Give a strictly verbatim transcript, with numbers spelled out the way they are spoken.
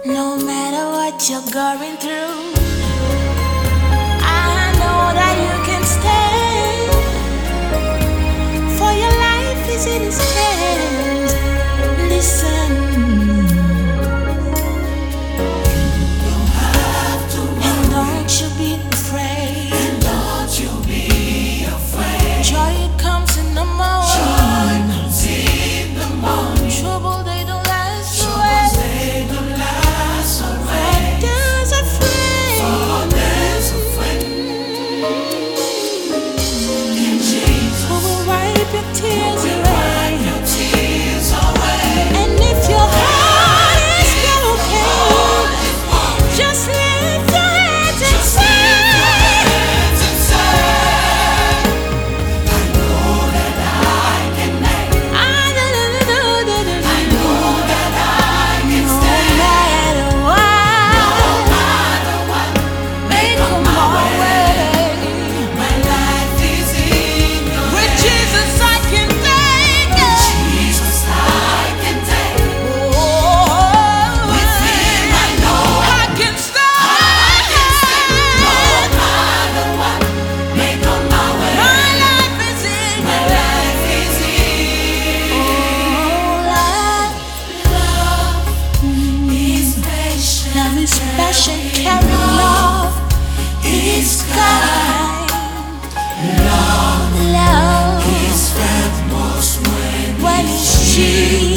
No matter what you're going through, I know that you can stand. For your life is in His hands. Listen, and don't you be afraid. And don't you be afraid. Joy comes in the morning. Joy comes in the morning. Trouble they don't last away. They don't last away. For there's a friend. For there's a friend in Jesus who will wipe your tears away. Wipe your tears away. And if your heart is broken, just lift your hands and say, I know that I can make it. I know that I can stand. No matter what, no matter what may come my way, my life is in your hands. With Jesus I can take it. Jesus I can take it. With Him I know I can stand. No matter what may come my way, my life is in my life is in. Love, love is patient. Love is patient, caring. Love is kind. Love, love is felt most when when it's cheap.